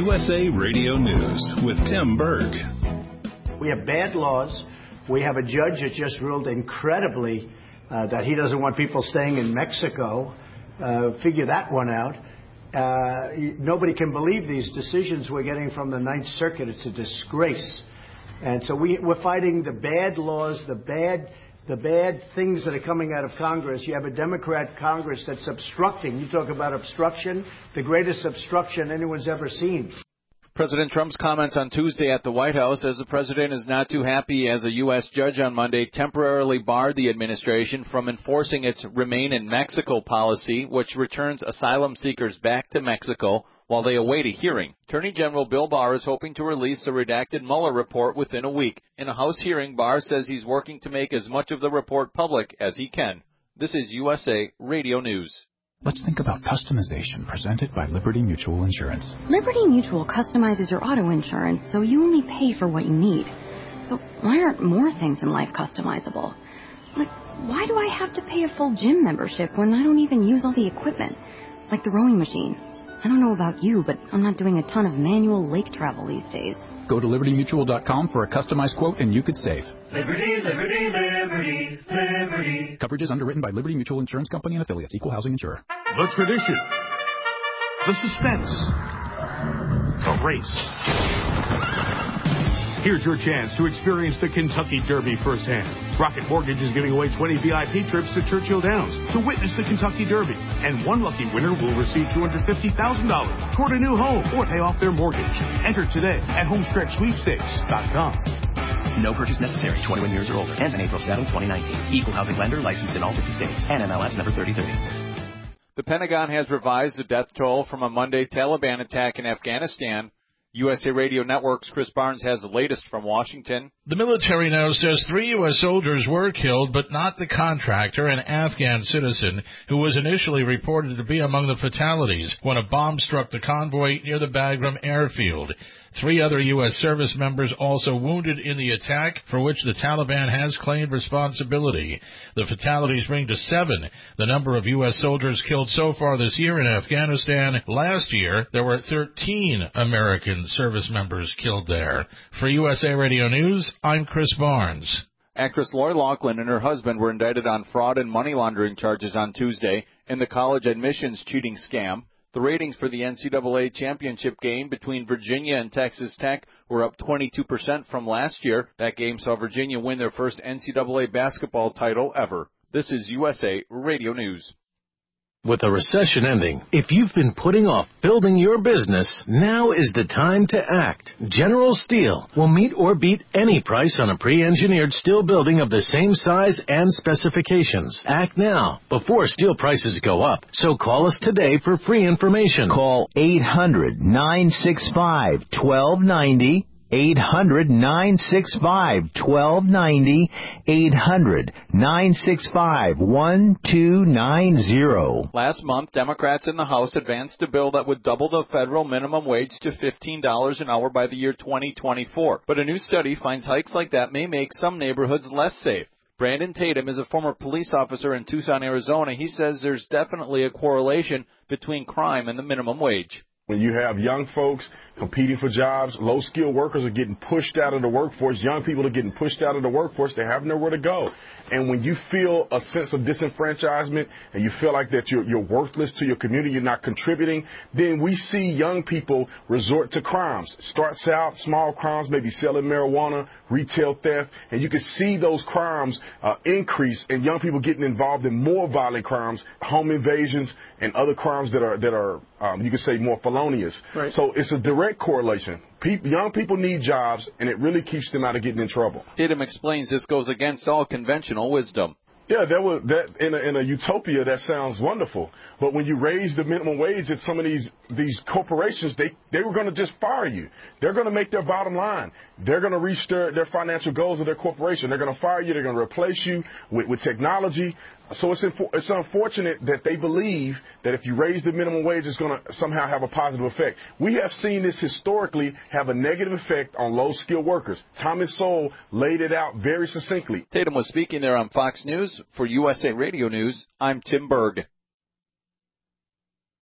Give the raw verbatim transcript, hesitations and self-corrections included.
U S A Radio News with Tim Berg. We have bad laws. We have a judge that just ruled incredibly uh, that he doesn't want people staying in Mexico. Uh, figure that one out. Uh, nobody can believe these decisions we're getting from the Ninth Circuit. It's a disgrace. And so we, we're fighting the bad laws, the bad, the bad things that are coming out of Congress. You have a Democrat Congress that's obstructing. You talk about obstruction, the greatest obstruction anyone's ever seen. President Trump's comments on Tuesday at the White House as the president is not too happy as a U S judge on Monday temporarily barred the administration from enforcing its Remain in Mexico policy, which returns asylum seekers back to Mexico while they await a hearing. Attorney General Bill Barr is hoping to release the redacted Mueller report within a week. In a House hearing, Barr says he's working to make as much of the report public as he can. This is U S A Radio News. Let's think about customization presented by Liberty Mutual Insurance. Liberty Mutual customizes your auto insurance so you only pay for what you need. So why aren't more things in life customizable? Like, why do I have to pay a full gym membership when I don't even use all the equipment? Like the rowing machine. I don't know about you, but I'm not doing a ton of manual lake travel these days. Go to liberty mutual dot com for a customized quote and you could save. Liberty, Liberty, Liberty, Liberty. Coverage is underwritten by Liberty Mutual Insurance Company and affiliates. Equal housing insurer. The tradition. The suspense. The race. Here's your chance to experience the Kentucky Derby firsthand. Rocket Mortgage is giving away twenty V I P trips to Churchill Downs to witness the Kentucky Derby. And one lucky winner will receive two hundred fifty thousand dollars toward a new home or pay off their mortgage. Enter today at homestretch sweepstakes dot com. No purchase necessary. twenty-one years or older. Ends on April seventh, twenty nineteen. Equal housing lender licensed in all fifty states. N M L S number thirty thirty. The Pentagon has revised the death toll from a Monday Taliban attack in Afghanistan. U S A Radio Network's Chris Barnes has the latest from Washington. The military now says three U S soldiers were killed, but not the contractor, an Afghan citizen, who was initially reported to be among the fatalities when a bomb struck the convoy near the Bagram airfield. Three other U S service members also wounded in the attack, for which the Taliban has claimed responsibility. The fatalities bring to seven the number of U S soldiers killed so far this year in Afghanistan. Last year, there were thirteen American service members killed there. For U S A Radio News, I'm Chris Barnes. Actress Lori Loughlin and her husband were indicted on fraud and money laundering charges on Tuesday in the college admissions cheating scam. The ratings for the N C double A championship game between Virginia and Texas Tech were up twenty-two percent from last year. That game saw Virginia win their first N C double A basketball title ever. This is U S A Radio News. With a recession ending, if you've been putting off building your business, now is the time to act. General Steel will meet or beat any price on a pre-engineered steel building of the same size and specifications. Act now, before steel prices go up. So call us today for free information. Call eight hundred, nine six five, one two nine zero. eight hundred, nine six five, one two nine zero. eight hundred, nine six five, one two nine zero. Last month, Democrats in the House advanced a bill that would double the federal minimum wage to fifteen dollars an hour by the year twenty twenty-four. But a new study finds hikes like that may make some neighborhoods less safe. Brandon Tatum is a former police officer in Tucson, Arizona. He says there's definitely a correlation between crime and the minimum wage. When you have young folks competing for jobs, low-skilled workers are getting pushed out of the workforce. Young people are getting pushed out of the workforce. They have nowhere to go. And when you feel a sense of disenfranchisement and you feel like that you're, you're worthless to your community, you're not contributing, then we see young people resort to crimes. Starts out small crimes, maybe selling marijuana, retail theft, and you can see those crimes uh, increase and young people getting involved in more violent crimes, home invasions, and other crimes that are, that are um, you could say, more felonious. Right. So it's a direct correlation. People, young people need jobs, and it really keeps them out of getting in trouble. Tatum explains this goes against all conventional wisdom. Yeah, that was that in a, in a utopia that sounds wonderful. But when you raise the minimum wage at some of these these corporations, they they were going to just fire you. They're going to make their bottom line. They're going to reach their, their financial goals of their corporation. They're going to fire you. They're going to replace you with, with technology. So it's infor- it's unfortunate that they believe that if you raise the minimum wage, it's going to somehow have a positive effect. We have seen this historically have a negative effect on low-skilled workers. Thomas Sowell laid it out very succinctly. Tatum was speaking there on Fox News. For U S A Radio News, I'm Tim Berg.